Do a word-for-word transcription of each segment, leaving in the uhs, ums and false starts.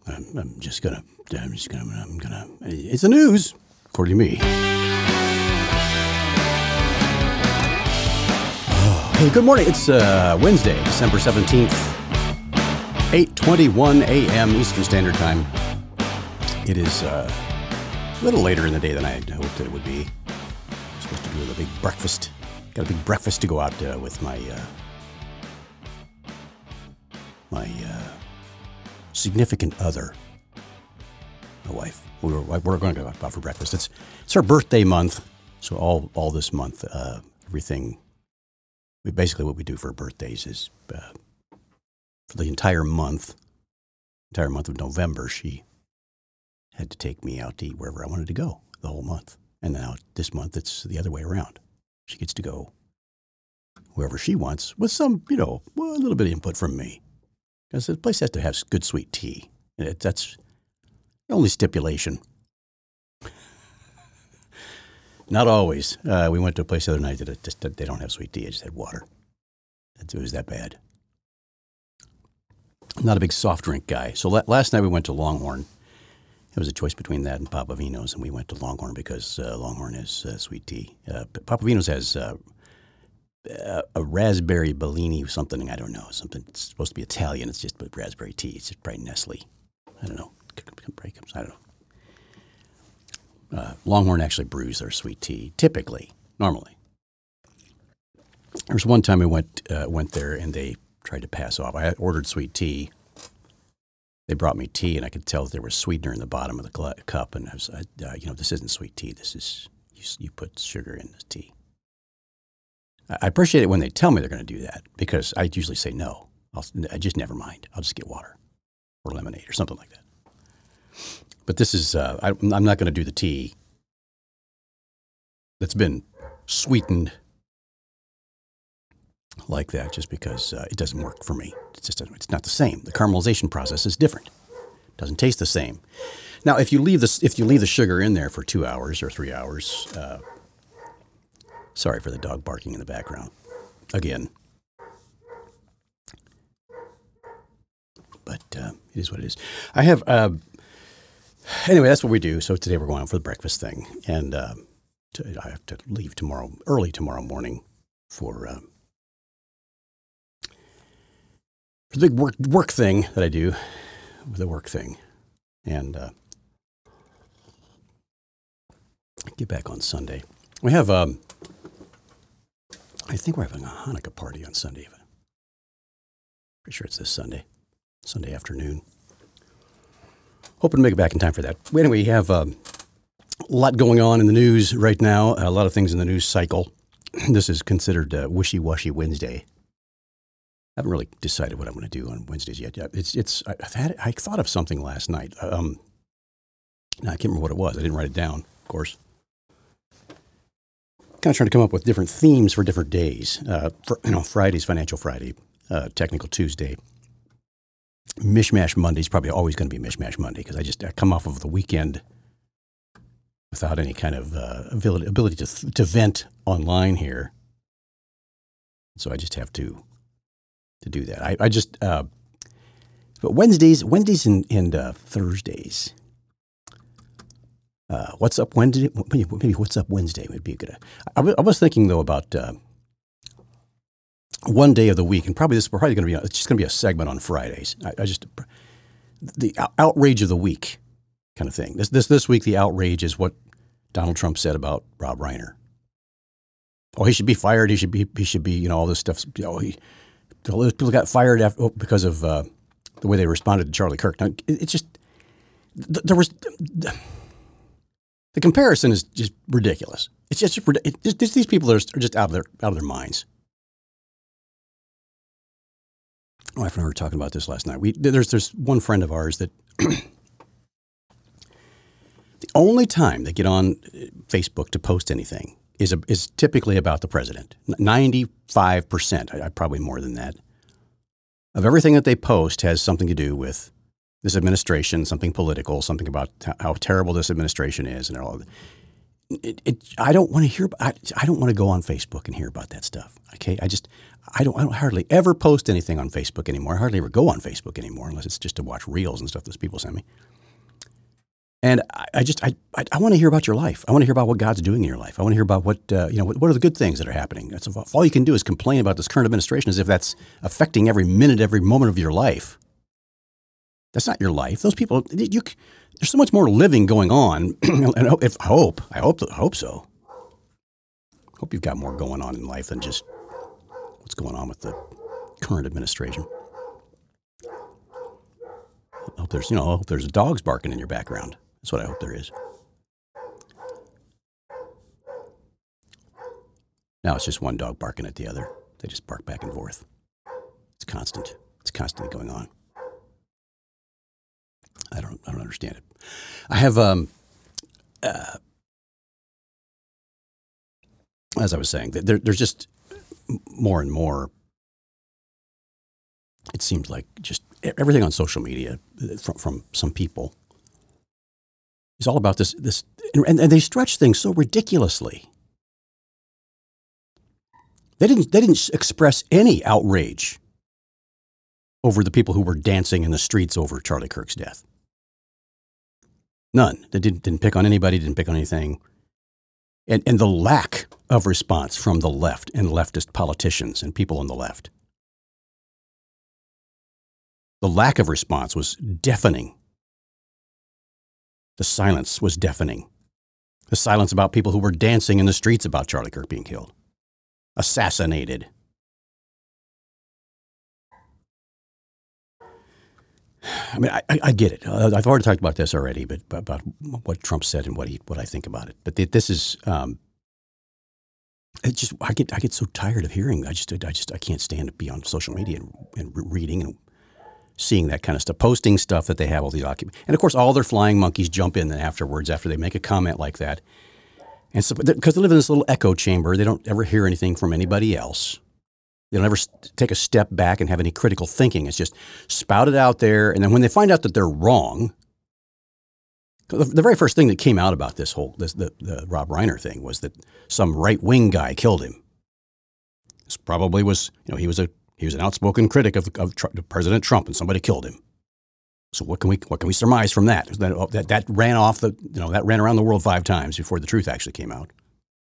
I'm, I'm just gonna, I'm just gonna, I'm gonna, it's the news, according to me. Oh, hey, good morning. It's uh, Wednesday, December seventeenth, eight twenty-one a.m. Eastern Standard Time. It is uh, a little later in the day than I hoped that it would be. I'm supposed to do a big breakfast. Got a big breakfast to go out uh, with my, uh, my, uh, significant other, my wife. We were we're going to go out for breakfast. It's it's her birthday month, so all all this month, uh, everything. We basically what we do for her birthdays is uh, for the entire month, entire month of November, she had to take me out to eat wherever I wanted to go the whole month. And now this month it's the other way around. She gets to go wherever she wants with some, you know, well, a little bit of input from me. Because the place has to have good sweet tea. It, that's the only stipulation. Not always. Uh, we went to a place the other night that it just they don't have sweet tea. I just had water. It was that bad. I'm not a big soft drink guy. So la- last night we went to Longhorn. It was a choice between that and Papavino's, and we went to Longhorn because uh, Longhorn has uh, sweet tea. Uh, Papavino's has uh, a raspberry Bellini something, I don't know, something it's supposed to be Italian. It's just raspberry tea. It's just probably Nestle. I don't know. I don't know. Uh, Longhorn actually brews their sweet tea, typically, normally. There was one time I went uh, went there and they tried to pass off. I ordered sweet tea. They brought me tea, and I could tell that there was sweetener in the bottom of the gl- cup. And I was, uh, you know, this isn't sweet tea. This is you, you put sugar in the tea. I appreciate it when they tell me they're going to do that because I usually say no. I'll, I just never mind. I'll just get water or lemonade or something like that. But this is, uh, I, I'm not going to do the tea that's been sweetened like that just because uh, it doesn't work for me. It just doesn't, it's not the same. The caramelization process is different. It doesn't taste the same. Now, if you leave this, if you leave the sugar in there for two hours or three hours, uh, sorry for the dog barking in the background. Again. But uh, it is what it is. I have, uh, anyway, that's what we do. So today we're going out for the breakfast thing. And uh, to, I have to leave tomorrow, early tomorrow morning for, uh, for the big work, work thing that I do, the work thing. And uh, get back on Sunday. We have... Um, I think we're having a Hanukkah party on Sunday. Pretty sure it's this Sunday, Sunday afternoon. Hoping to make it back in time for that. Anyway, we have um, a lot going on in the news right now, a lot of things in the news cycle. This is considered uh, Wishy-Washy Wednesday. I haven't really decided what I'm going to do on Wednesdays yet. It's, it's, I've had, I thought of something last night. Um, I can't remember what it was. I didn't write it down, of course. Kind of trying to come up with different themes for different days. Uh, for, you know, Friday's Financial Friday, uh, Technical Tuesday. Mishmash Monday's probably always going to be Mishmash Monday because I just I come off of the weekend without any kind of uh, ability, ability to to vent online here. So I just have to to do that. I, I just uh, but Wednesdays, Wednesdays and, and uh, Thursdays. Uh, what's up Wednesday? Maybe what's up Wednesday would be a good. I, I was thinking though about uh, one day of the week, and probably this is probably going to be. A, it's just going to be a segment on Fridays. I, I just the outrage of the week kind of thing. This this this week, the outrage is what Donald Trump said about Rob Reiner. Oh, he should be fired. He should be. He should be. You know, all this stuff. You know, he all those people got fired after, because of uh, the way they responded to Charlie Kirk. Now, it, it's just there was. The comparison is just ridiculous. It's just, it, just these people are just out of their out of their minds. My wife and I were talking about this last night. We there's there's one friend of ours that the only time they get on Facebook to post anything is a, is typically about the president. ninety-five percent, I, I probably more than that, of everything that they post has something to do with this administration, something political, something about how terrible this administration is, and all of that. it, it I don't want to hear. I, I don't want to go on Facebook and hear about that stuff. Okay, I just I don't I don't hardly ever post anything on Facebook anymore. I hardly ever go on Facebook anymore unless it's just to watch reels and stuff that people send me. And I, I just I I, I want to hear about your life. I want to hear about what God's doing in your life. I want to hear about what uh, you know. What, what are the good things that are happening? That's if all you can do is complain about this current administration as if that's affecting every minute, every moment of your life. That's not your life. Those people, you, there's so much more living going on. And if I hope, I hope, I hope so. Hope you've got more going on in life than just what's going on with the current administration. I hope there's, you know, I hope there's dogs barking in your background. That's what I hope there is. Now it's just one dog barking at the other. They just bark back and forth. It's constant. It's constantly going on. I don't. I don't understand it. I have, um, uh, as I was saying, there, there's just more and more. It seems like just everything on social media from, from some people is all about this. This, and, and they stretch things so ridiculously. They didn't. They didn't express any outrage over the people who were dancing in the streets over Charlie Kirk's death. None. They didn't, didn't pick on anybody, didn't pick on anything. And, and the lack of response from the left and leftist politicians and people on the left. The lack of response was deafening. The silence was deafening. The silence about people who were dancing in the streets about Charlie Kirk being killed. Assassinated. I mean, I, I get it. Uh, I've already talked about this already, but about what Trump said and what he, what I think about it. But this is, um, it just I get I get so tired of hearing. I just I just I can't stand to be on social media and, and reading and seeing that kind of stuff, posting stuff that they have all these documents, and of course all their flying monkeys jump in then afterwards after they make a comment like that, and so because they live in this little echo chamber, they don't ever hear anything from anybody else. They don't ever take a step back and have any critical thinking. It's just spouted out there. And then when they find out that they're wrong, the very first thing that came out about this whole, this, the, the Rob Reiner thing was that some right-wing guy killed him. This probably was, you know, he was a, he was an outspoken critic of, of President Trump and somebody killed him. So what can we, what can we surmise from that? That, that? that ran off the, you know, that ran around the world five times before the truth actually came out.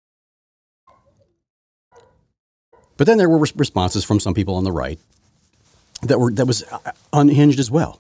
But then there were responses from some people on the right that were that was unhinged as well.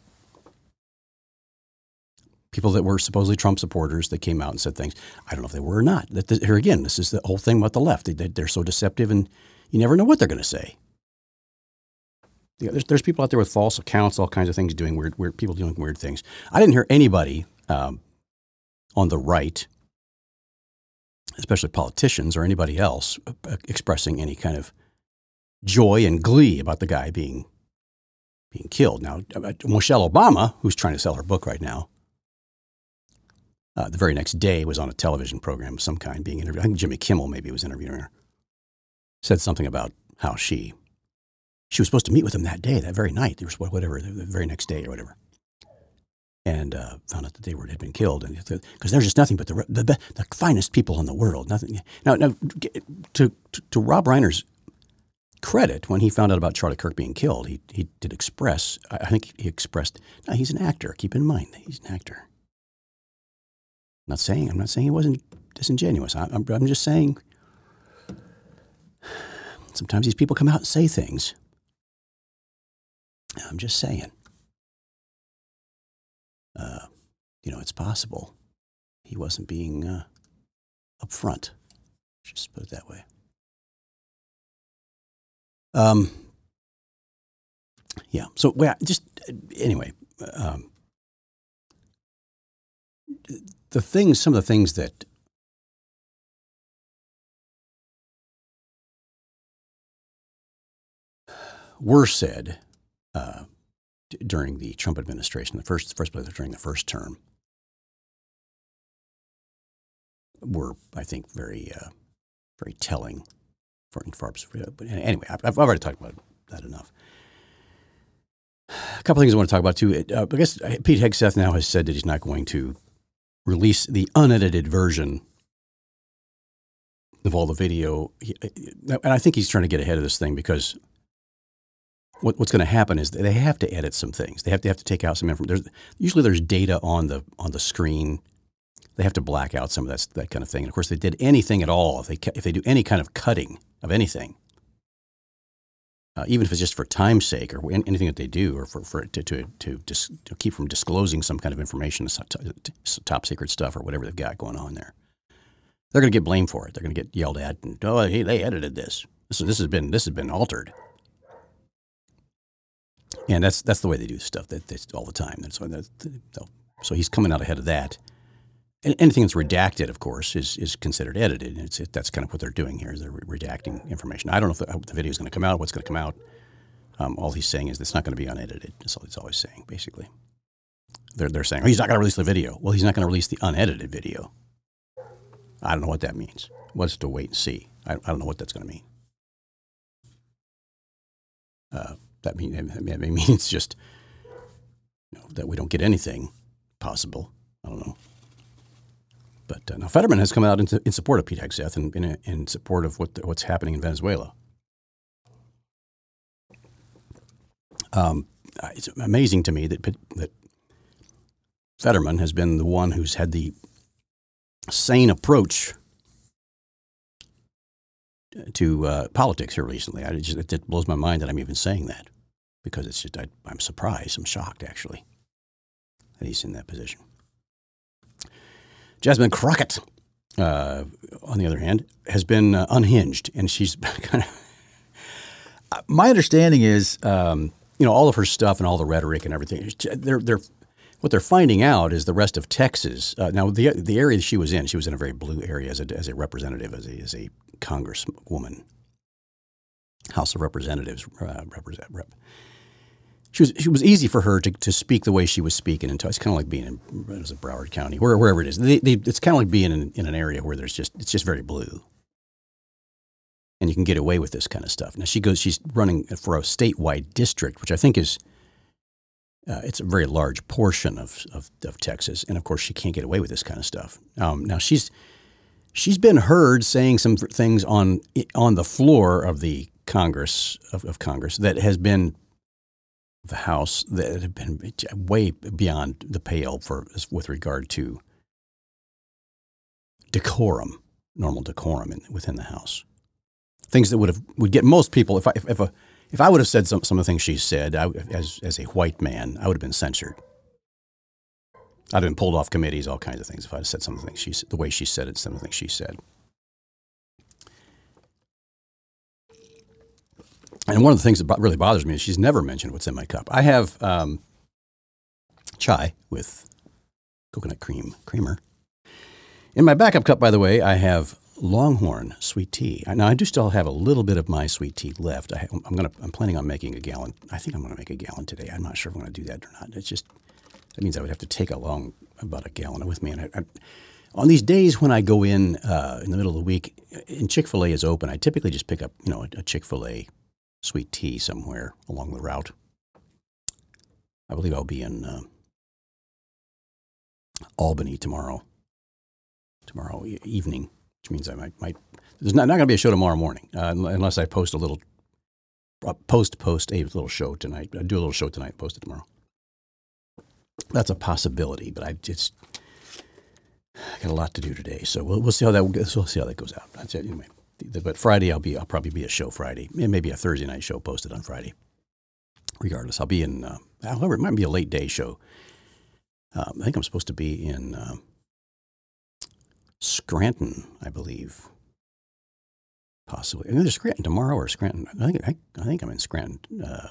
People that were supposedly Trump supporters that came out and said things. I don't know if they were or not. That the, here again, this is the whole thing about the left. They, they're so deceptive, and you never know what they're going to say. There's, there's people out there with false accounts, all kinds of things, doing weird, weird people doing weird things. I didn't hear anybody um, on the right, especially politicians or anybody else, uh, expressing any kind of joy and glee about the guy being being killed. Now, Michelle Obama, who's trying to sell her book right now, uh, the very next day was on a television program of some kind being interviewed. I think Jimmy Kimmel maybe was interviewing her. Said something about how she she was supposed to meet with him that day, that very night, there was whatever, the very next day or whatever. And uh, found out that they were had been killed, and because there's just nothing but the, the the finest people in the world. Nothing. Now, now to, to to Rob Reiner's credit, when he found out about Charlie Kirk being killed, he he did express. I think he expressed. No, he's an actor. Keep in mind, he's an actor. I'm not saying I'm not saying he wasn't disingenuous. I, I'm I'm just saying. Sometimes these people come out and say things. I'm just saying. Uh, you know, it's possible he wasn't being uh, upfront. Just put it that way. Um, yeah. So, well, just anyway, um, the things, some of the things that were said uh, d- during the Trump administration, the first, first place during the first term, were, I think, very, uh, very telling for, for but anyway, I've, I've already talked about that enough. A couple things I want to talk about too. Uh, I guess Pete Hegseth now has said that he's not going to release the unedited version of all the video. He, and I think he's trying to get ahead of this thing because what, what's going to happen is they have to edit some things. They have to have to take out some information. There's, usually there's data on the on the screen. They have to black out some of that that kind of thing. And of course, if they did anything at all, if they if they do any kind of cutting of anything, uh, even if it's just for time's sake or anything that they do, or for, for to to to, dis, to keep from disclosing some kind of information, top secret stuff or whatever they've got going on there, they're going to get blamed for it. They're going to get yelled at and oh, hey, they edited this. This this has been this has been altered. And that's that's the way they do stuff. That that's all the time. That's why that's, so he's coming out ahead of that. And anything that's redacted, of course, is is considered edited. It's it, that's kind of what they're doing here. Is they're redacting information. I don't know if the, how the video is going to come out. What's going to come out? Um, all he's saying is it's not going to be unedited. That's all he's always saying. Basically, they're they're saying oh, he's not going to release the video. Well, he's not going to release the unedited video. I don't know what that means. We'll just have to wait and see. I, I don't know what that's going to mean. Uh, that mean it means just you know, that we don't get anything possible. I don't know. But uh, now Fetterman has come out in, in support of Pete Hegseth and in, in support of what the, what's happening in Venezuela. Um, it's amazing to me that that Fetterman has been the one who's had the sane approach to uh, politics here recently. I just, it, it blows my mind that I'm even saying that because it's just I, I'm surprised, I'm shocked actually that he's in that position. Jasmine Crockett, uh, on the other hand, has been uh, unhinged, and she's kind of. My understanding is, um, you know, all of her stuff and all the rhetoric and everything. They're they're what they're finding out is the rest of Texas. Uh, now, the the area she was in, she was in a very blue area as a as a representative, as a as a congresswoman, House of Representatives uh, represent rep. She was, it was easy for her to, to speak the way she was speaking. And it's kind of like being in it was in Broward County, where, wherever it is. They, they, it's kind of like being in, in an area where there's just it's just very blue, and you can get away with this kind of stuff. Now she goes, she's running for a statewide district, which I think is uh, it's a very large portion of, of of Texas, and of course she can't get away with this kind of stuff. Um, now she's she's been heard saying some things on on the floor of the Congress of, of Congress that has been. The House that have been way beyond the pale for with regard to decorum, normal decorum in, within the House. Things that would have would get most people. If I if, if a if I would have said some some of the things she said I, as as a white man, I would have been censored. I'd have been pulled off committees, all kinds of things. If I'd said some of the things she the way she said it, some of the things she said. And one of the things that really bothers me is she's never mentioned what's in my cup. I have um, chai with coconut cream creamer. In my backup cup, by the way, I have Longhorn sweet tea. Now I do still have a little bit of my sweet tea left. I, I'm gonna. I'm planning on making a gallon. I think I'm going to make a gallon today. I'm not sure if I'm going to do that or not. It's just that means I would have to take along about a gallon with me. And I, I, on these days when I go in uh, in the middle of the week, and Chick-fil-A is open, I typically just pick up you know a, a Chick-fil-A sweet tea somewhere along the route. I believe I'll be in uh, Albany tomorrow, tomorrow e- evening, which means I might, might there's not, not going to be a show tomorrow morning uh, unless I post a little, uh, post, post a little show tonight. I do a little show tonight, post it tomorrow. That's a possibility, but I just, I got a lot to do today. So we'll, we'll see how that, we'll see how that goes out. That's it anyway. But Friday, I'll be. I'll probably be a show Friday, maybe a Thursday night show posted on Friday. Regardless, I'll be in. Uh, however, it might be a late day show. Um, I think I'm supposed to be in uh, Scranton, I believe. Possibly, either Scranton tomorrow or Scranton. I think. I, I think I'm in Scranton uh,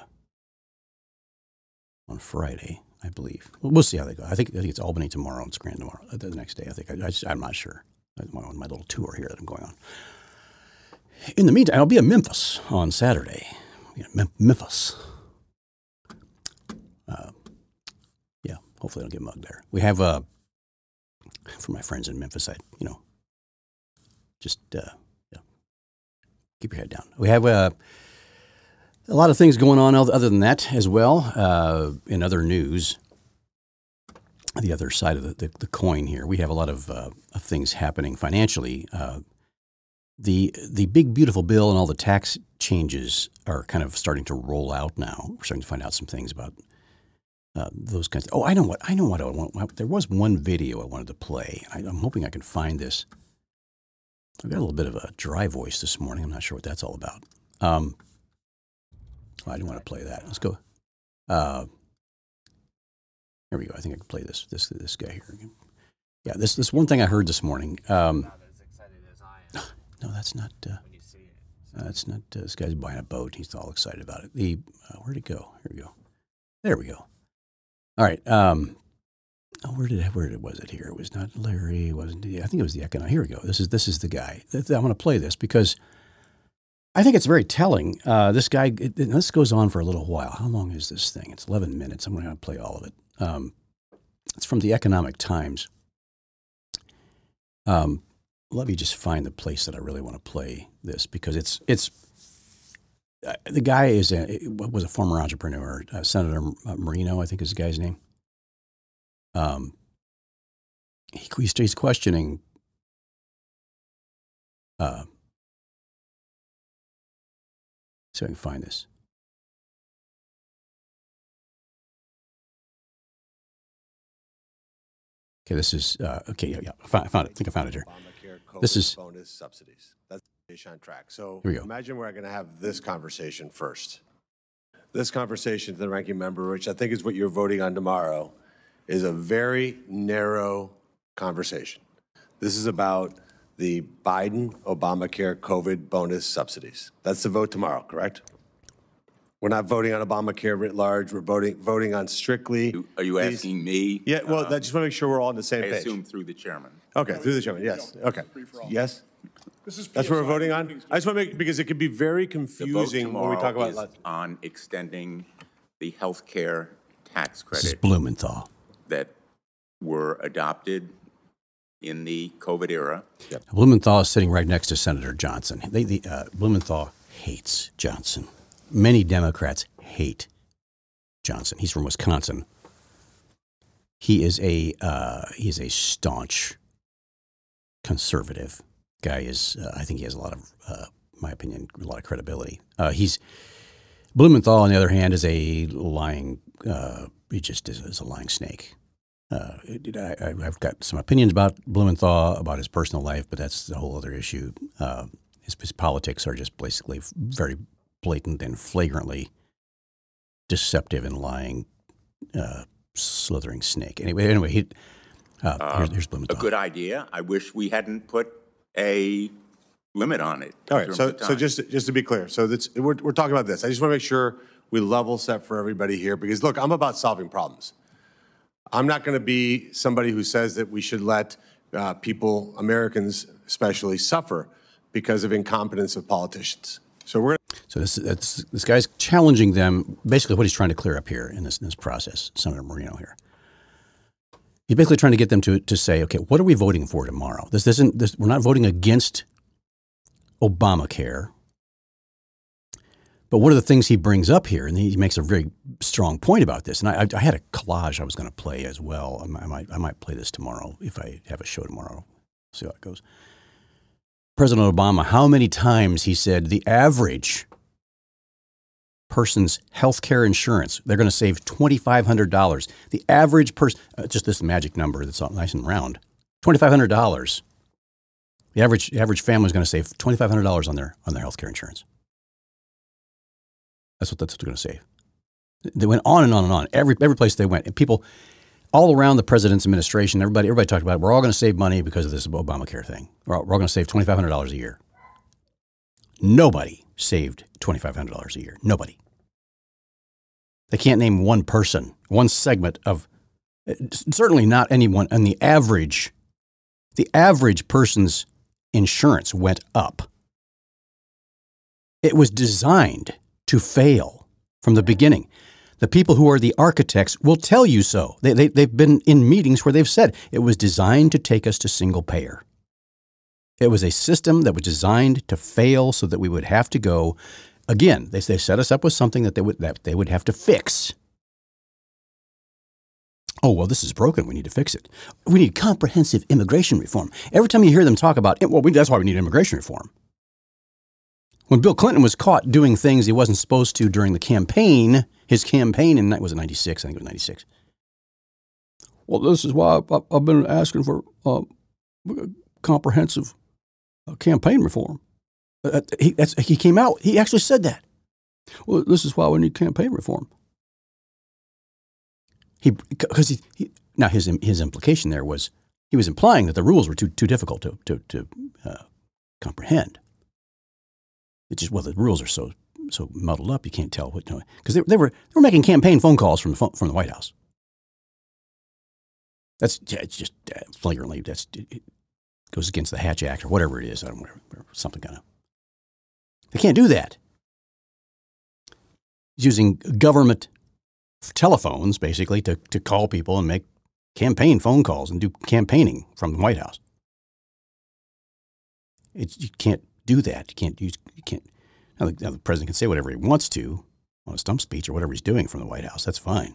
on Friday, I believe. We'll, we'll see how they go. I think. I think it's Albany tomorrow and Scranton tomorrow. The next day, I think. I, I just, I'm not sure. My, my little tour here that I'm going on. In the meantime, I'll be in Memphis on Saturday. Mem- Memphis. Uh, yeah, hopefully I don't get mugged there. We have, uh, for my friends in Memphis, I, you know, just uh, yeah, keep your head down. We have uh, a lot of things going on other than that as well. Uh, in other news, the other side of the, the, the coin here, we have a lot of, uh, of things happening financially. Uh, the the big beautiful bill and all the tax changes are kind of starting to roll out now. We're starting to find out some things about uh, those kinds. Of, oh, I know what I know what I want. There was one video I wanted to play. I, I'm hoping I can find this. I've got a little bit of a dry voice this morning. I'm not sure what that's all about. Um, oh, I didn't want to play that. Let's go. Uh, here we go. I think I can play this this this guy here. Yeah, this this one thing I heard this morning. Um, no, that's not. Uh, that's not. Uh, this guy's buying a boat. He's all excited about it. The uh, where'd it go? Here we go. There we go. All right. Um, oh, where did where did was it here? It was not Larry. It wasn't. I think it was the economic. Here we go. This is this is the guy. I'm going to play this because I think it's very telling. Uh, this guy. It, this goes on for a little while. How long is this thing? It's eleven minutes. I'm going to play all of it. Um, it's from the Economic Times. Um, let me just find the place that I really want to play this because it's it's uh, the guy is a was a former entrepreneur, uh, Senator Moreno, I think is the guy's name. Um, he, he's questioning. Uh, see if I can find this. Okay, this is uh, okay. Yeah, yeah. I found, I found it. I think I found it here. This is bonus subsidies. That's on track. So here we go. Imagine we're going to have this conversation first. This conversation to the ranking member, which I think is what you're voting on tomorrow, is a very narrow conversation. This is about the Biden Obamacare COVID bonus subsidies. That's the vote tomorrow, correct? We're not voting on Obamacare writ large. We're voting voting on strictly. Are you these, asking me? Yeah. Well, uh, I just want to make sure we're all on the same I page. assume through the chairman. Okay, through the chairman. Yes. Okay. Yes. This is That's what we're voting on. I just want to make because it could be very The vote confusing when we tomorrow talk about. is Lots. on extending the health care tax This is credit Blumenthal. that were adopted in the COVID era. Yep. Blumenthal is sitting right next to Senator Johnson. They, the, uh, Blumenthal hates Johnson. Many Democrats hate Johnson. He's from Wisconsin. He is a uh, he is a staunch conservative guy. Is uh, I think he has a lot of, uh, my opinion, a lot of credibility. Uh, he's Blumenthal, on the other hand, is a lying. Uh, he just is, is a lying snake. Uh, it, I, I've got some opinions about Blumenthal, about his personal life, but that's a whole other issue. Uh, his, his politics are just basically very blatant and flagrantly deceptive and lying, uh, slithering snake. Anyway, anyway, he, uh, uh, here's, here's Blumenthal. A good idea. I wish we hadn't put a limit on it. All right. So, so just just to be clear, so that's, we're we're talking about this. I just want to make sure we level set for everybody here because look, I'm about solving problems. I'm not going to be somebody who says that we should let uh, people, Americans especially, suffer because of incompetence of politicians. So we're so this that's, this guy's challenging them. Basically, what he's trying to clear up here in this in this process, Senator Moreno here. He's basically trying to get them to to say, okay, what are we voting for tomorrow? This isn't this. We're not voting against Obamacare. But what are the things he brings up here? And he makes a very strong point about this. And I, I had a collage I was going to play as well. I might, I might play this tomorrow if I have a show tomorrow. See how it goes. President Obama, how many times he said the average person's health care insurance, they're going to save twenty-five hundred dollars. The average person, uh, just this magic number that's all nice and round, twenty-five hundred dollars. The average, the average family is going to save twenty-five hundred dollars on their, on their health care insurance. That's what that's what they're going to save. They went on and on and on. Every every place they went, and people all around the president's administration, everybody everybody talked about it. We're all going to save money because of this Obamacare thing. We're all, we're all going to save twenty-five hundred dollars a year. Nobody saved twenty-five hundred dollars a year. Nobody. They can't name one person, one segment of, certainly not anyone. And the average, the average person's insurance went up. It was designed to fail from the beginning. The people who are the architects will tell you so. They, they, they've been in meetings where they've said it was designed to take us to single payer. It was a system that was designed to fail so that we would have to go, again, they, they set us up with something that they would, that they would have to fix. Oh, well, this is broken. We need to fix it. We need comprehensive immigration reform. Every time you hear them talk about, well, we, that's why we need immigration reform. When Bill Clinton was caught doing things he wasn't supposed to during the campaign, his campaign in, was it ninety-six? I think it was ninety-six. Well, this is why I've, I've been asking for uh, comprehensive uh, campaign reform. Uh, he, that's, he came out, he actually said that. Well, this is why we need campaign reform. He, because he, he, now his his implication there was he was implying that the rules were too too difficult to to, to uh, comprehend. It's just well, the rules are so so muddled up you can't tell what because you know, they, they were they were making campaign phone calls from the phone, from the White House. That's yeah, it's just uh, flagrantly that's it goes against the Hatch Act or whatever it is. I don't know, whatever, something kind of. They can't do that. He's using government telephones basically to to call people and make campaign phone calls and do campaigning from the White House. It's, you can't do that. You can't use. You can't. Now the, now the president can say whatever he wants to on a stump speech or whatever he's doing from the White House. That's fine.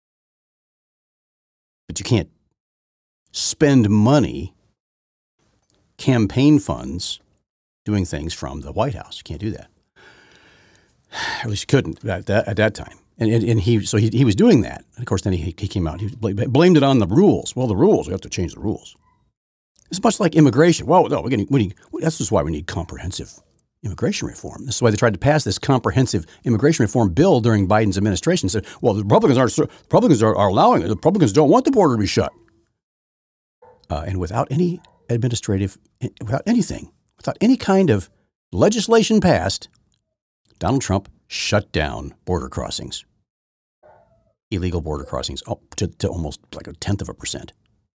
But you can't spend money, campaign funds, doing things from the White House. You can't do that. At least you couldn't at that, at that time. And, and, and he, so he, he was doing that. And of course, then he, he came out, he blamed it on the rules. Well, the rules, we have to change the rules. It's much like immigration. Well, no, we're getting, we need, that's just why we need comprehensive immigration reform. This is why they tried to pass this comprehensive immigration reform bill during Biden's administration. Said, well, the Republicans aren't, Republicans are, are allowing it. The Republicans don't want the border to be shut. Uh, and without any administrative, without anything, without any kind of legislation passed, Donald Trump shut down border crossings, illegal border crossings, up to, to almost like a tenth of a percent.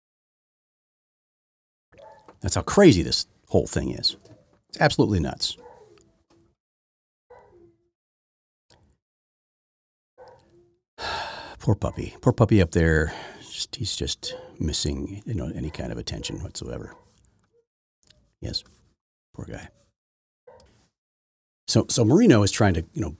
That's how crazy this whole thing is. It's absolutely nuts. Poor puppy. Poor puppy up there. Just, he's just missing, you know, any kind of attention whatsoever. Yes. Poor guy. So, so Marino is trying to, you know,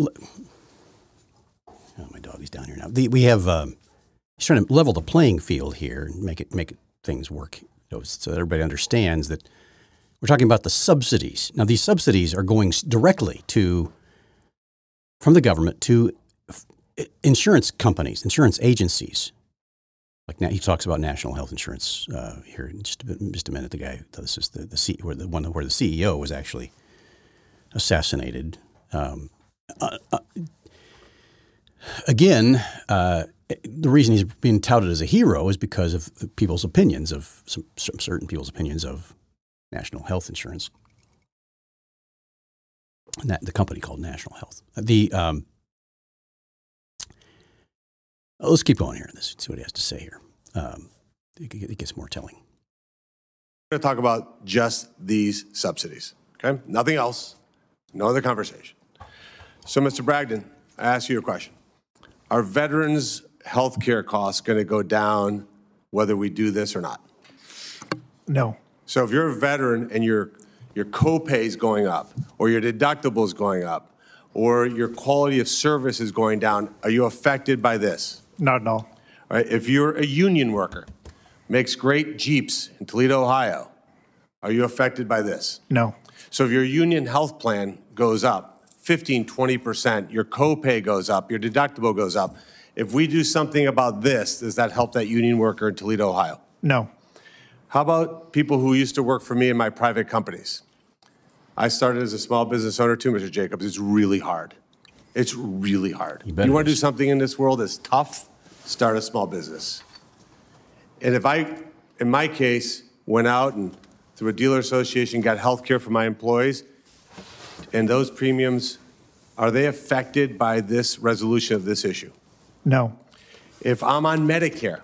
oh, my dog is down here now. The, we have, um, he's trying to level the playing field here and make it, make it, things work, you know, so that everybody understands that we're talking about the subsidies. Now, these subsidies are going directly to, from the government to insurance companies, insurance agencies. Like now, he talks about national health insurance uh, here in just a, bit, just a minute. The guy, this is the the, C, where the one where the C E O was actually assassinated. Um, uh, uh, again, uh, the reason he's being touted as a hero is because of people's opinions of some, some certain people's opinions of national health insurance. And that the company called National Health. The um, let's keep going here. Let's see what he has to say here. Um, it, it gets more telling. We're going to talk about just these subsidies. Okay, nothing else. No other conversation. So, Mister Bragdon, I ask you a question. Are veterans' health care costs going to go down whether we do this or not? No. So if you're a veteran and your, your copay is going up, or your deductible is going up, or your quality of service is going down, are you affected by this? Not at all. All right, if you're a union worker, makes great Jeeps in Toledo, Ohio, are you affected by this? No. So if your union health plan goes up fifteen, twenty percent, your copay goes up, your deductible goes up. If we do something about this, does that help that union worker in Toledo, Ohio? No. How about people who used to work for me in my private companies? I started as a small business owner too, Mister Jacobs. It's really hard. It's really hard. You, bet you it want to do is. something in this world that's tough, start a small business. And if I, in my case, went out and through a dealer association got health care for my employees, and those premiums, are they affected by this resolution of this issue? No. If I'm on Medicare,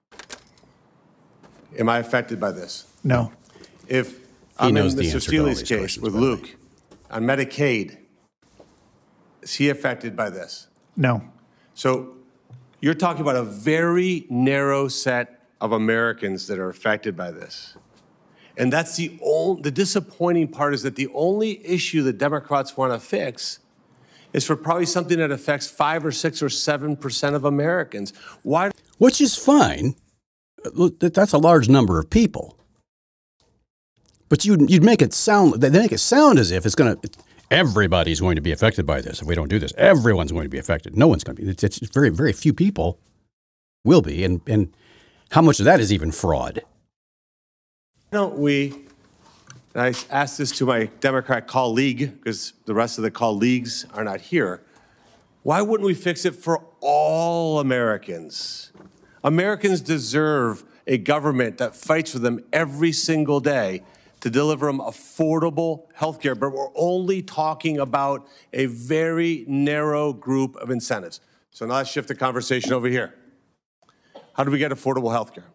am I affected by this? No. If I'm knows in the Mister answer to all Steele's these case questions, with by the way. Luke on Medicaid, is he affected by this? No. So you're talking about a very narrow set of Americans that are affected by this. And that's the only, the disappointing part is that the only issue that Democrats want to fix is for probably something that affects five or six or seven percent of Americans. Why? Which is fine. Look, that- That's a large number of people. But you'd, you'd make it sound, they make it sound as if it's going to, everybody's going to be affected by this. If we don't do this, everyone's going to be affected. No one's going to be. It's, it's very, very few people will be. And, and how much of that is even fraud? Why don't we, and I asked this to my Democrat colleague, because the rest of the colleagues are not here, why wouldn't we fix it for all Americans? Americans deserve a government that fights for them every single day to deliver them affordable health care, but we're only talking about a very narrow group of incentives. So now let's shift the conversation over here. How do we get affordable health care?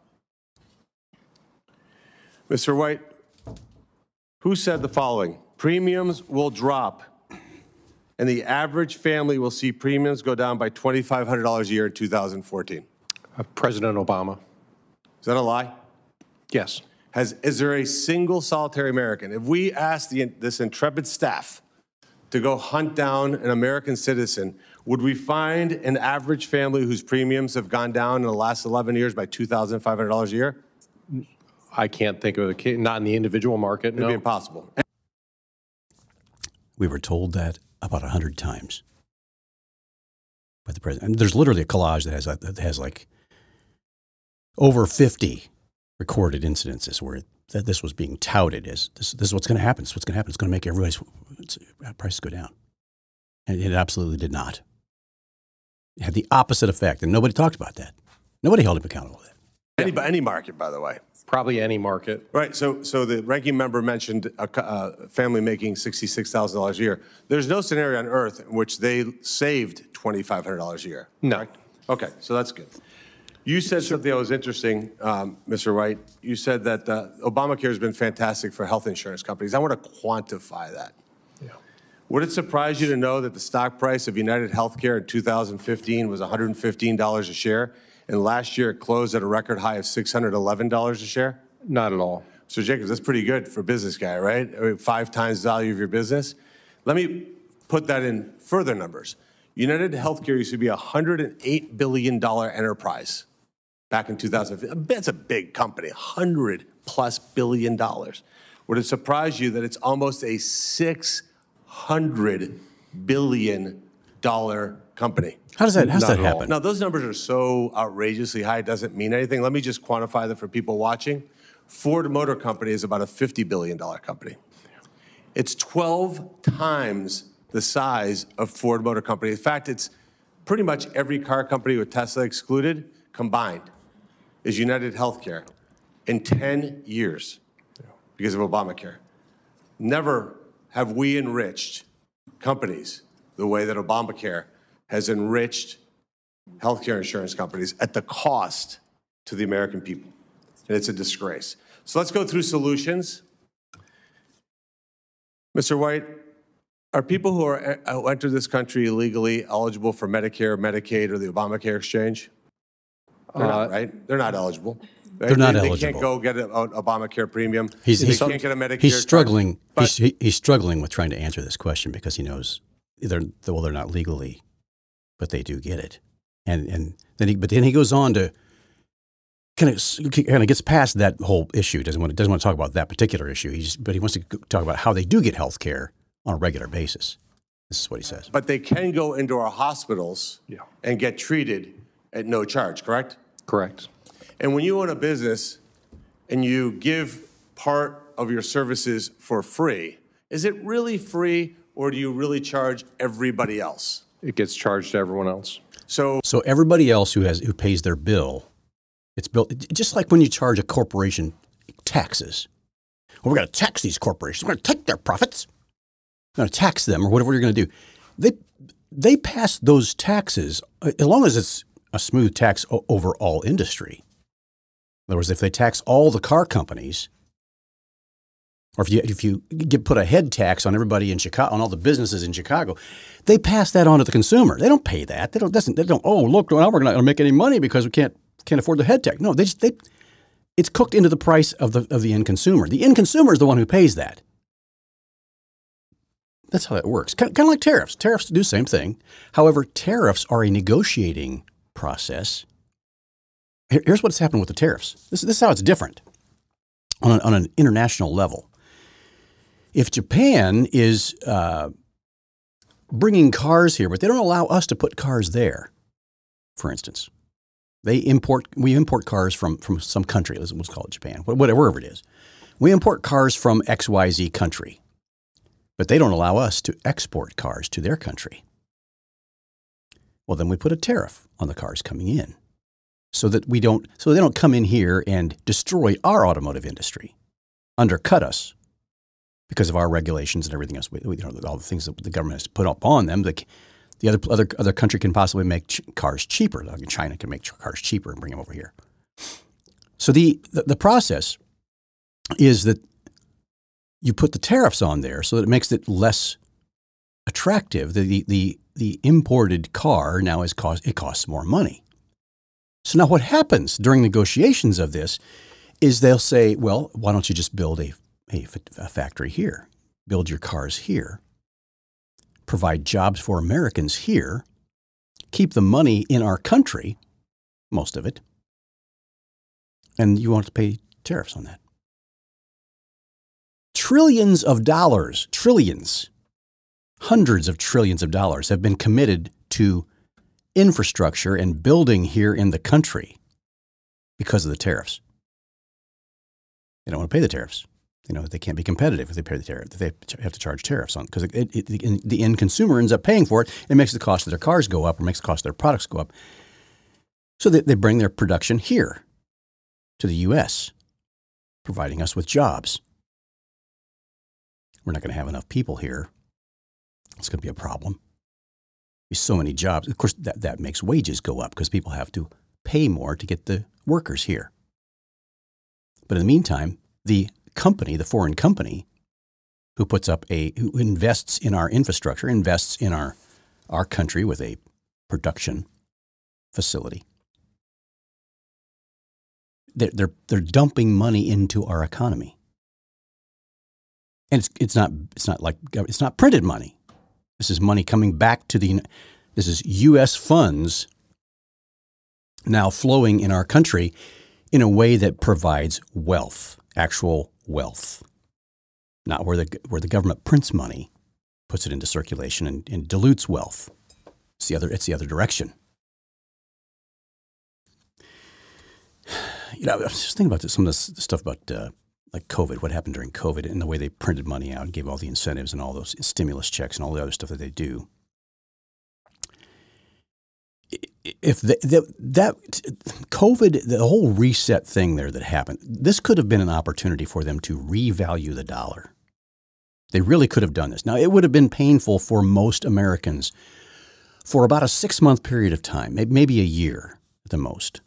Mister White, who said the following? Premiums will drop, and the average family will see premiums go down by two thousand five hundred dollars a year in two thousand fourteen. Uh, President Obama. Is that a lie? Yes. Has, is there a single solitary American? If we asked the, this intrepid staff to go hunt down an American citizen, would we find an average family whose premiums have gone down in the last eleven years by two thousand five hundred dollars a year? I can't think of a case, not in the individual market, It'd no. be impossible. We were told that about a hundred times by the president. And there's literally a collage that has, that has like over fifty recorded incidences where that this was being touted as this, this is what's going to happen. This is what's going to happen. It's going to make everybody's prices go down. And it absolutely did not. It had the opposite effect, and nobody talked about that. Nobody held him accountable for that. Any, any market, by the way. Probably any market. Right. So, so the ranking member mentioned a, a family making sixty-six thousand dollars a year. There's no scenario on earth in which they saved two thousand five hundred dollars a year. No. Correct? Okay. So that's good. You said something that was interesting, um, Mister White. You said that uh, Obamacare has been fantastic for health insurance companies. I want to quantify that. Yeah. Would it surprise you to know that the stock price of United Healthcare in two thousand fifteen was one hundred fifteen dollars a share, and last year it closed at a record high of six hundred eleven dollars a share? Not at all. So Jacobs, that's pretty good for a business guy, right? I mean, five times the value of your business. Let me put that in further numbers. United Healthcare used to be a one hundred eight billion dollars enterprise back in two thousand fifteen. That's a big company, one hundred plus billion dollars. Would it surprise you that it's almost a six hundred billion dollars company? How does that, how does Not that at all. happen? Now, those numbers are so outrageously high, it doesn't mean anything. Let me just quantify them for people watching. Ford Motor Company is about a fifty billion dollars company. It's twelve times the size of Ford Motor Company. In fact, it's pretty much every car company with Tesla excluded combined is United Healthcare in ten years because of Obamacare. Never have we enriched companies the way that Obamacare has enriched healthcare insurance companies at the cost to the American people. And it's a disgrace. So let's go through solutions. Mister White, are people who are who enter this country illegally eligible for Medicare, Medicaid, or the Obamacare exchange? They're Uh, not, right? They're not eligible. Right? They're not they, eligible. They can't go get an Obamacare premium. He's- they he's- can't get a Medicare He's card. struggling. But He's, he, he's struggling with trying to answer this question because he knows they're well, they're not legally, but they do get it. And and then he, but then he goes on to kind of kind of gets past that whole issue. Doesn't want to, doesn't want to talk about that particular issue. He just, but he wants to talk about how they do get health care on a regular basis. This is what he says. But they can go into our hospitals Yeah. and get treated at no charge, correct? Correct. And when you own a business and you give part of your services for free, is it really free or do you really charge everybody else? It gets charged to everyone else. So So everybody else who has who pays their bill, it's built just like when you charge a corporation taxes. Well, we're going to tax these corporations. We're going to take their profits. We're going to tax them or whatever you're going to do. They they pass those taxes as long as it's a smooth tax o- over all industry. In other words, if they tax all the car companies, or if you if you get put a head tax on everybody in Chicago, on all the businesses in Chicago, they pass that on to the consumer. They don't pay that. They don't. Doesn't. They don't. Oh, look, now we're not going to make any money because we can't can't afford the head tax. No, they just they. It's cooked into the price of the of the end consumer. The end consumer is the one who pays that. That's how that works. Kind, kind of like tariffs. Tariffs do the same thing. However, tariffs are a negotiating process. Here- Here's what's happened with the tariffs. This, this is how it's different on an, on an international level. If Japan is uh, bringing cars here, but they don't allow us to put cars there. For instance, they import we import cars from from some country. Let's call it Japan, whatever, wherever it is. We import cars from X Y Z country, but they don't allow us to export cars to their country. Well, then we put a tariff on the cars coming in, so that we don't so they don't come in here and destroy our automotive industry, undercut us because of our regulations and everything else. We, you know, all the things that the government has to put up on them. The, the other other other country can possibly make ch- cars cheaper. Like China can make cars cheaper and bring them over here. So the, the the process is that you put the tariffs on there so that it makes it less attractive. The the the, the imported car now is cost it costs more money. So now what happens during negotiations of this is they'll say, well, why don't you just build a A, a factory here, build your cars here, provide jobs for Americans here, keep the money in our country, most of it, and you won't have to pay tariffs on that. Trillions of dollars, trillions, hundreds of trillions of dollars have been committed to infrastructure and building here in the country because of the tariffs. They don't want to pay the tariffs. You know, they can't be competitive if they pay the tariff. They have to charge tariffs on because it, it, it, the end consumer ends up paying for it. It makes the cost of their cars go up or makes the cost of their products go up. So they, they bring their production here to the U S, providing us with jobs. We're not going to have enough people here. It's going to be a problem. There's so many jobs. Of course, that, that makes wages go up because people have to pay more to get the workers here. But in the meantime, the company, the foreign company, who puts up a, who invests in our infrastructure, invests in our, our country with a production facility. They're, they're, they're dumping money into our economy. And it's, it's not, it's not like, it's not printed money. This is money coming back to the, this is U S funds now flowing in our country in a way that provides wealth, actual wealth, not where the where the government prints money, puts it into circulation and, and dilutes wealth. It's the other. It's the other direction. You know, I was just thinking about this, some of this stuff about uh, like COVID, what happened during COVID, and the way they printed money out and gave all the incentives and all those stimulus checks and all the other stuff that they do. If the, the, that COVID, the whole reset thing there that happened, this could have been an opportunity for them to revalue the dollar. They really could have done this. Now, it would have been painful for most Americans for about a six-month period of time, maybe a year at the most.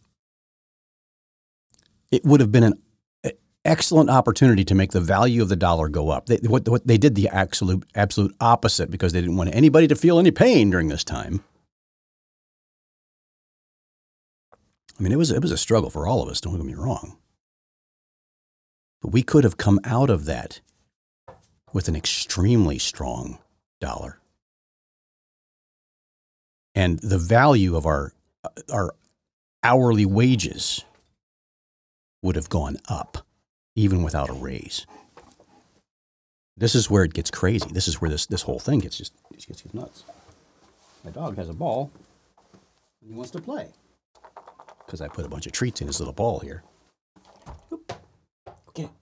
It would have been an excellent opportunity to make the value of the dollar go up. They, what, what, they did the absolute, absolute opposite because they didn't want anybody to feel any pain during this time. I mean, it was it was a struggle for all of us, don't get me wrong. But we could have come out of that with an extremely strong dollar. And the value of our our hourly wages would have gone up, even without a raise. This is where it gets crazy. This is where this, this whole thing gets just, just gets nuts. My dog has a ball, and he wants to play. Because I put a bunch of treats in his little ball here. Oop. Okay.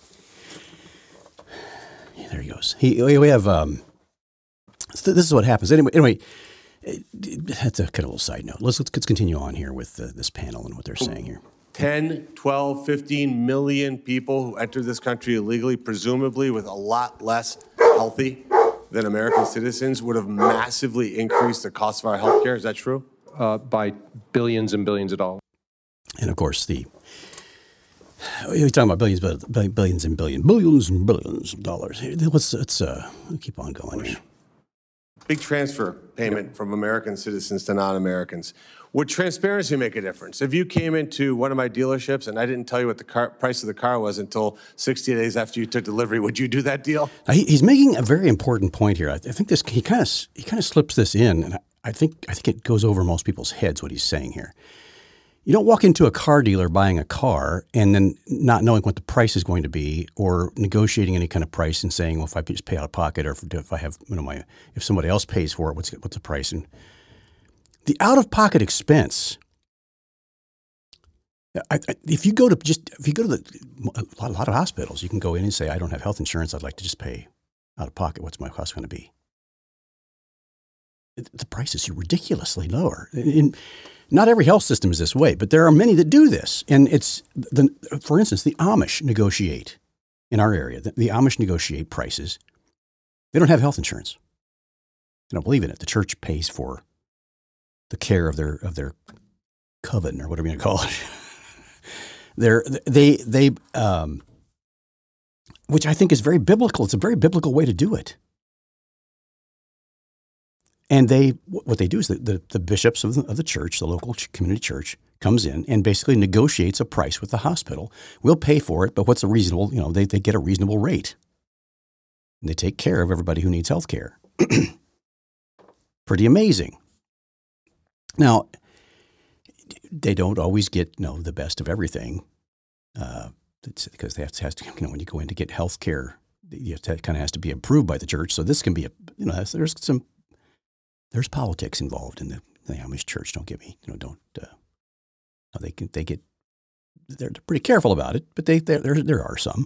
Yeah, there he goes. He, we have, um, this is what happens. Anyway, anyway, that's a kind of a little side note. Let's, let's, let's continue on here with uh, this panel and what they're saying here. ten, twelve, fifteen million people who entered this country illegally, presumably with a lot less healthy than American citizens, would have massively increased the cost of our health care. Is that true? Uh, by billions and billions of dollars. And of course, the we're talking about billions, but billions and billions, billions and billions of dollars. Let's let's uh, keep on going here. Big transfer payment from American citizens to non-Americans. Would transparency make a difference? If you came into one of my dealerships and I didn't tell you what the car, price of the car was until sixty days after you took delivery, would you do that deal? Now, he, he's making a very important point here. I, I think this he kind of he kind of slips this in, and I, I think I think it goes over most people's heads what he's saying here. You don't walk into a car dealer buying a car and then not knowing what the price is going to be, or negotiating any kind of price and saying, well, if I just pay out of pocket, or if, if I have, you know, my, if somebody else pays for it, what's what's the price? And the out of pocket expense. I, I, if you go to just if you go to the a lot, a lot of hospitals, you can go in and say, I don't have health insurance. I'd like to just pay out of pocket. What's my cost going to be? It, the price is ridiculously lower. In, Not every health system is this way, but there are many that do this. And it's, the, for instance, the Amish negotiate in our area. The, the Amish negotiate prices. They don't have health insurance. They don't believe in it. The church pays for the care of their of their coven, or whatever you want to call it. They're, they they um, which I think is very biblical. It's a very biblical way to do it. And they, what they do is the, the, the bishops of the, of the church, the local community church, comes in and basically negotiates a price with the hospital. We'll pay for it, but what's a reasonable, you know, they, they get a reasonable rate. And they take care of everybody who needs health care. Pretty amazing. Now, they don't always get, you know, the best of everything, uh, because they have to, has to, you know, when you go in to get health care, it kind of has to be approved by the church. So this can be, a, you know, there's some, There's politics involved in the, the Amish church. Don't get me, you know, don't. Uh, they can, they get, they're pretty careful about it, but they, there, there are some.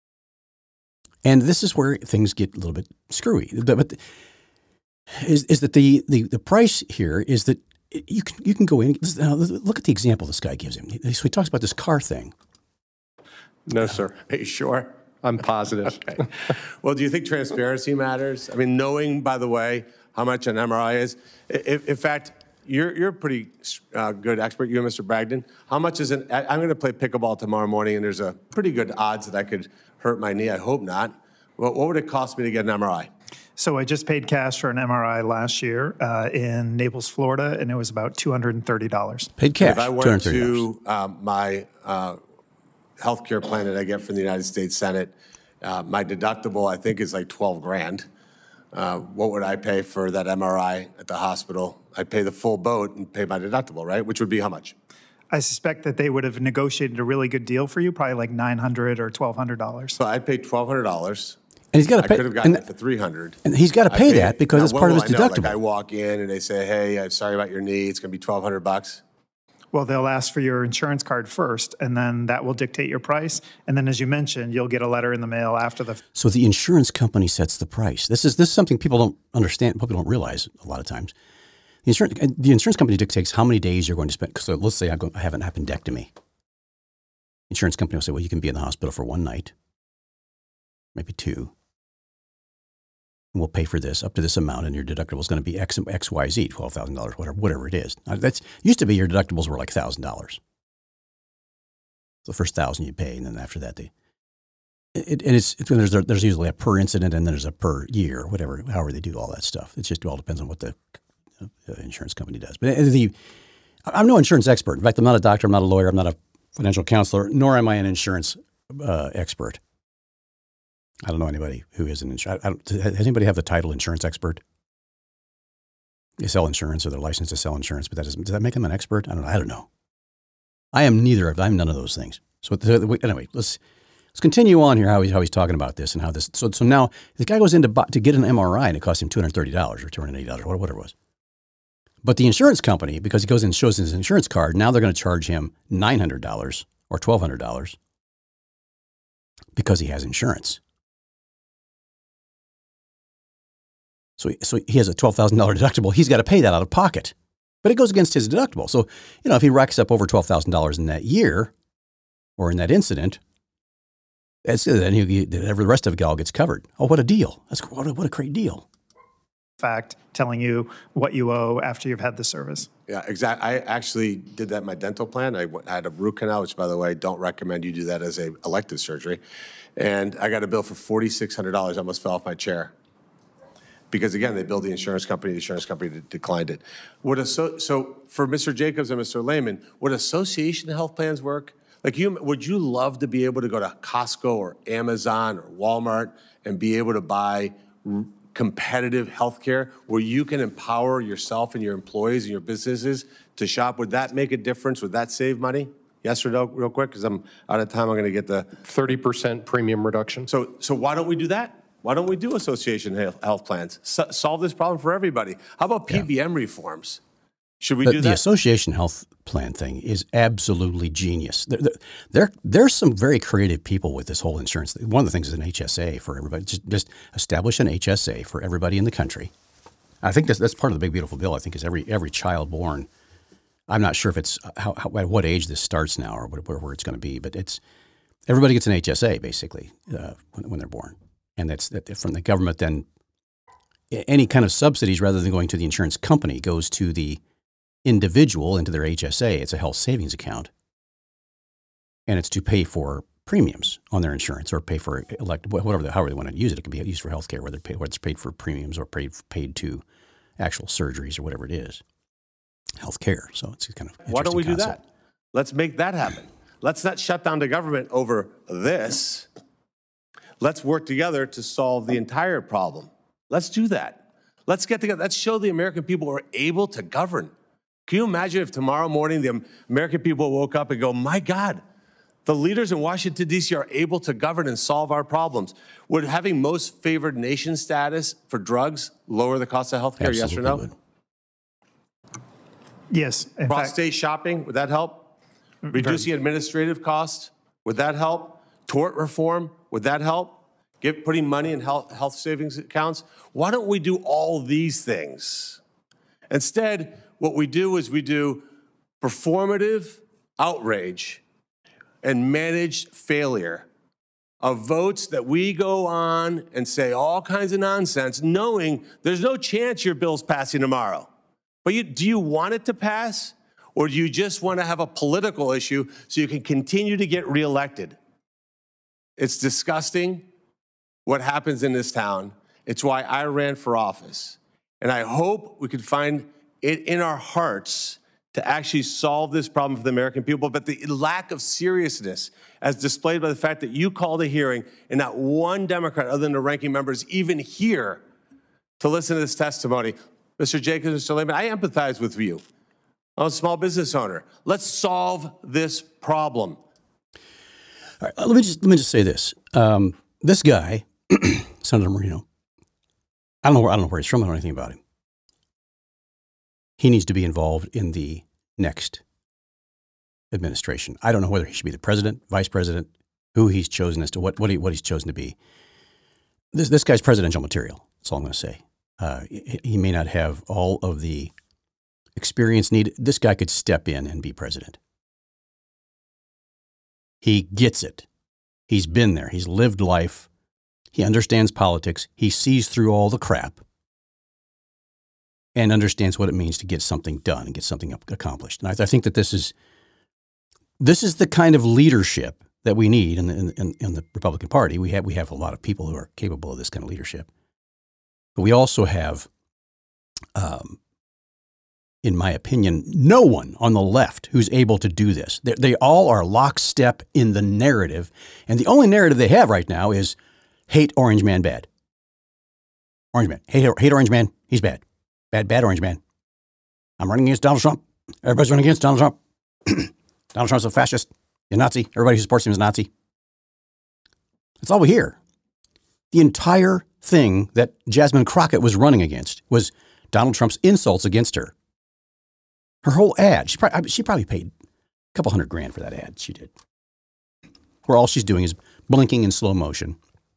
And this is where things get a little bit screwy. But, but the, is is that the, the the price here is that you can you can go in. Now look at the example this guy gives him. So he talks about this car thing. No, sir. Are you sure? I'm positive. Okay. Well, do you think transparency matters? I mean, knowing, by the way, how much an M R I is. In, in fact, you're you're a pretty uh, good expert, you and Mister Bragdon. How much is an? I'm going to play pickleball tomorrow morning, and there's a pretty good odds that I could hurt my knee. I hope not. What, what would it cost me to get an M R I? So I just paid cash for an M R I last year uh, in Naples, Florida, and it was about two hundred thirty dollars. Paid cash. If I went to um, my uh, health care plan that I get from the United States Senate, uh, my deductible I think is like twelve grand. Uh, what would I pay for that M R I at the hospital? I'd pay the full boat and pay my deductible, right? Which would be how much? I suspect that they would have negotiated a really good deal for you, probably like nine hundred dollars or twelve hundred dollars. So I'd pay twelve hundred dollars. And he's got to I pay. could have gotten and, it for three hundred dollars. And he's got to pay that because now, it's what part of will his I know? deductible. Like I walk in and they say, "Hey, I'm sorry about your knee. It's going to be twelve hundred bucks." Well, they'll ask for your insurance card first, and then that will dictate your price. And then, as you mentioned, you'll get a letter in the mail after the. So the insurance company sets the price. This is this is something people don't understand. People don't realize a lot of times. The insurance the insurance company dictates how many days you're going to spend. So let's say I'm going, I have an appendectomy. Insurance company will say, well, you can be in the hospital for one night, maybe two. And we'll pay for this up to this amount, and your deductible is going to be X, X Y, Z, twelve thousand dollars, whatever, whatever it is. Now, that's used to be your deductibles were like one thousand dollars. So the first one thousand dollars you pay, and then after that, they, it, and it's, it's there's, there's usually a per incident, and then there's a per year, whatever, however they do all that stuff. It just all depends on what the uh, insurance company does. But the, I'm no insurance expert. In fact, I'm not a doctor, I'm not a lawyer, I'm not a financial counselor, nor am I an insurance uh, expert. I don't know anybody who is an insurance. Does anybody have the title insurance expert? They sell insurance, or they're licensed to sell insurance, but that doesn't, does that make them an expert? I don't know. I don't know. I am neither of. I'm none of those things. So anyway, let's let's continue on here. How he's how he's talking about this and how this. So so now the guy goes in to buy, to get an M R I, and it costs him two hundred thirty dollars or two hundred eighty dollars, whatever it was. But the insurance company, because he goes in and shows his insurance card, now they're going to charge him nine hundred dollars or twelve hundred dollars because he has insurance. So, so he has a twelve thousand dollars deductible. He's got to pay that out of pocket. But it goes against his deductible. So, you know, if he racks up over twelve thousand dollars in that year or in that incident, that's, then he, every rest of it all gets covered. Oh, what a deal. That's what a, what a great deal. Fact telling you what you owe after you've had the service. Yeah, exactly. I actually did that in my dental plan. I had a root canal, which, by the way, don't recommend you do that as a elective surgery. And I got a bill for four thousand six hundred dollars. I almost fell off my chair. Because, again, they billed the insurance company. The insurance company declined it. Would so, so for Mister Jacobs and Mister Lehman, would association health plans work? Like, you, would you love to be able to go to Costco or Amazon or Walmart and be able to buy competitive healthcare where you can empower yourself and your employees and your businesses to shop, would that make a difference? Would that save money? Yes or no, real quick, because I'm out of time. I'm going to get the thirty percent premium reduction. So, so why don't we do that? Why don't we do association health, health plans? So, solve this problem for everybody. How about P B M yeah. reforms? Should we the, do that? The association health plan thing is absolutely genius. There, there, there's some very creative people with this whole insurance. One of the things is an H S A for everybody. Just, just establish an H S A for everybody in the country. I think that's, that's part of the big, beautiful bill. I think is every every child born. I'm not sure if it's how, how at what age this starts now or where, where it's going to be, but it's everybody gets an H S A basically uh, when, when they're born, and that's that from the government. Then any kind of subsidies, rather than going to the insurance company, goes to the individual into their H S A. It's a health savings account, and it's to pay for premiums on their insurance or pay for elect whatever the, however they want to use it. It can be used for healthcare, whether, pay, whether it's paid for premiums or paid paid to actual surgeries or whatever it is. Healthcare. So it's kind of why don't we concept. do that? Let's make that happen. Let's not shut down the government over this. Let's work together to solve the entire problem. Let's do that. Let's get together. Let's show the American people we're able to govern. Can you imagine if tomorrow morning the American people woke up and go, my God, the leaders in Washington, D C are able to govern and solve our problems? Would having most favored nation status for drugs lower the cost of health care, yes or no? Would. Yes. In Cross-state fact, shopping, would that help? Reducing administrative costs, would that help? Tort reform, would that help? Give, putting money in health, health savings accounts? Why don't we do all these things? Instead, what we do is we do performative outrage and managed failure of votes that we go on and say all kinds of nonsense, knowing there's no chance your bill's passing tomorrow. But you, do you want it to pass, or do you just want to have a political issue so you can continue to get reelected? It's disgusting what happens in this town. It's why I ran for office. And I hope we could find it in our hearts to actually solve this problem for the American people. But the lack of seriousness, as displayed by the fact that you called a hearing and not one Democrat other than the ranking member is even here to listen to this testimony. Mister Jacobs, Mister Lehman, I empathize with you. I'm a small business owner. Let's solve this problem. All right, let me just let me just say this. Um, this guy, Senator Moreno, I don't know where I don't know where he's from. I don't know anything about him. He needs to be involved in the next administration. I don't know whether he should be the president, vice president, who he's chosen as to what what, he, what he's chosen to be. This this guy's presidential material. That's all I'm going to say. Uh, he, he may not have all of the experience needed. This guy could step in and be president. He gets it. He's been there. He's lived life. He understands politics. He sees through all the crap and understands what it means to get something done and get something accomplished. And I, I think that this is this is the kind of leadership that we need in the, in, in the Republican Party. We have we have a lot of people who are capable of this kind of leadership. But we also have, um, in my opinion, no one on the left who's able to do this. They, they all are lockstep in the narrative. And the only narrative they have right now is hate Orange Man bad. Orange Man. Hate, hate Orange Man. He's bad. Bad, bad Orange Man. I'm running against Donald Trump. Everybody's running against Donald Trump. Donald Trump's a fascist, a Nazi. Everybody who supports him is a Nazi. That's all we hear. The entire thing that Jasmine Crockett was running against was Donald Trump's insults against her. Her whole ad, she probably, she probably paid a couple hundred grand for that ad she did, where all she's doing is blinking in slow motion.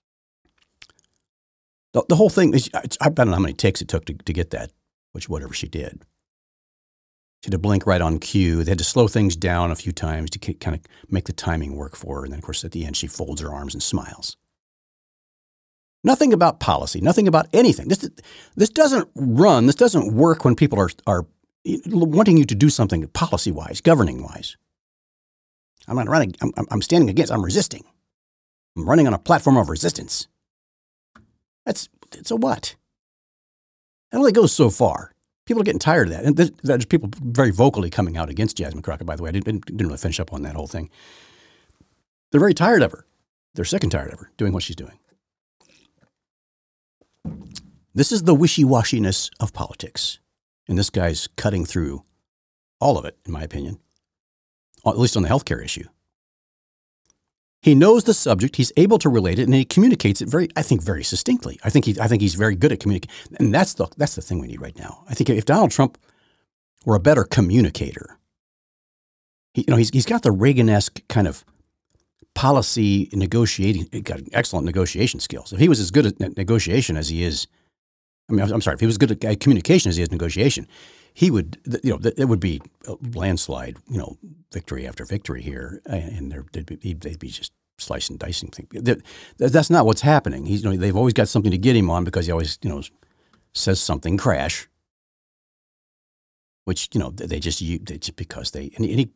The, the whole thing, is, I don't know how many takes it took to, to get that, which whatever she did. She had to blink right on cue. They had to slow things down a few times to kind of make the timing work for her. And then, of course, at the end, she folds her arms and smiles. Nothing about policy, nothing about anything. This this doesn't run, this doesn't work when people are are wanting you to do something policy-wise, governing-wise. I'm not running, I'm, I'm standing against, I'm resisting. I'm running on a platform of resistance. That's, it's a what? It only goes so far. People are getting tired of that. And there's, there's people very vocally coming out against Jasmine Crockett, by the way. I didn't, didn't really finish up on that whole thing. They're very tired of her. They're sick and tired of her doing what she's doing. This is the wishy-washiness of politics. And this guy's cutting through all of it, in my opinion, at least on the healthcare issue. He knows the subject, he's able to relate it, and he communicates it very, I think, very succinctly. I think he, I think he's very good at communicating. And that's the, that's the thing we need right now. I think if Donald Trump were a better communicator, he, you know, he's, he's got the Reagan-esque kind of policy negotiating, he got excellent negotiation skills. If he was as good at negotiation as he is, I mean, I'm sorry, if he was good at communication as he is negotiation, he would, you know, it would be a landslide, you know, victory after victory here, and there, they'd be, they'd be just slicing, dicing things. That's not what's happening. He's, you know, they've always got something to get him on because he always, you know, says something crash, which, you know, they just, they just because they, and he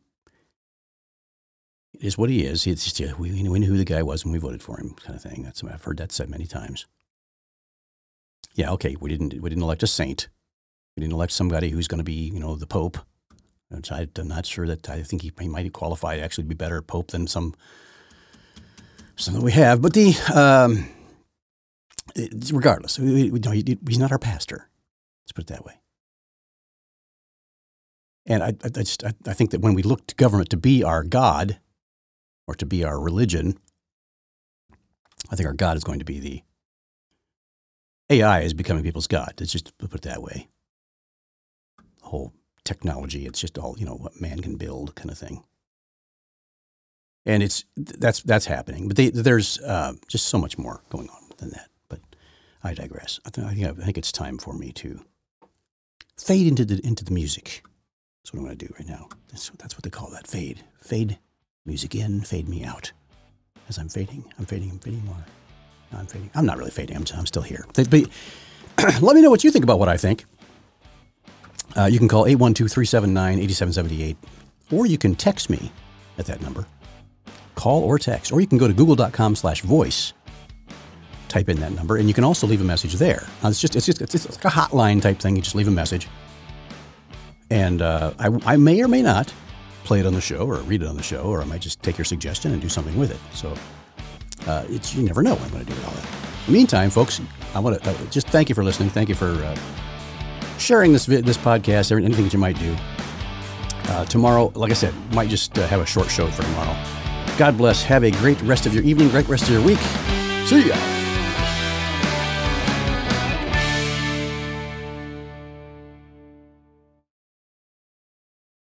is what he is. It's just, yeah, we, we knew who the guy was when we voted for him, kind of thing. That's, I've heard that said many times. Yeah, okay, we didn't, we didn't elect a saint. We didn't elect somebody who's going to be, you know, the Pope. Which I, I'm not sure that I think he, he might qualify to actually be better Pope than some some that we have. But the um, it, regardless, we, we, no, he, he's not our pastor. Let's put it that way. And I, I, I just I, I think that when we look to government to be our God or to be our religion, I think our God is going to be the A I is becoming people's God. Let's just put it that way. Whole technology, it's just all, you know, what man can build kind of thing. And it's, that's, that's happening. But they, there's uh, just so much more going on than that. But I digress. I, th- I, think, I think it's time for me to fade into the, into the music. That's what I'm going to do right now. That's, that's what they call that, fade. Fade music in, fade me out. As I'm fading, I'm fading, I'm fading more. I'm fading. I'm not really fading. I'm, I'm still here. But, but let me know what you think about what I think. Uh, you can call eight one two, three seven nine, eight seven seven eight, or you can text me at that number. Call or text, or you can go to google.com slash voice, type in that number, and you can also leave a message there. Now, it's just, it's just, it's just like a hotline type thing. You just leave a message. And uh, I, I may or may not play it on the show or read it on the show, or I might just take your suggestion and do something with it. So uh, it's, you never know what I'm going to do with all that. In the meantime, folks, I want to uh, just thank you for listening. Thank you for uh, sharing this vid- this podcast, anything that you might do. Uh, tomorrow, like I said, might just uh, have a short show for tomorrow. God bless. Have a great rest of your evening, great rest of your week. See ya.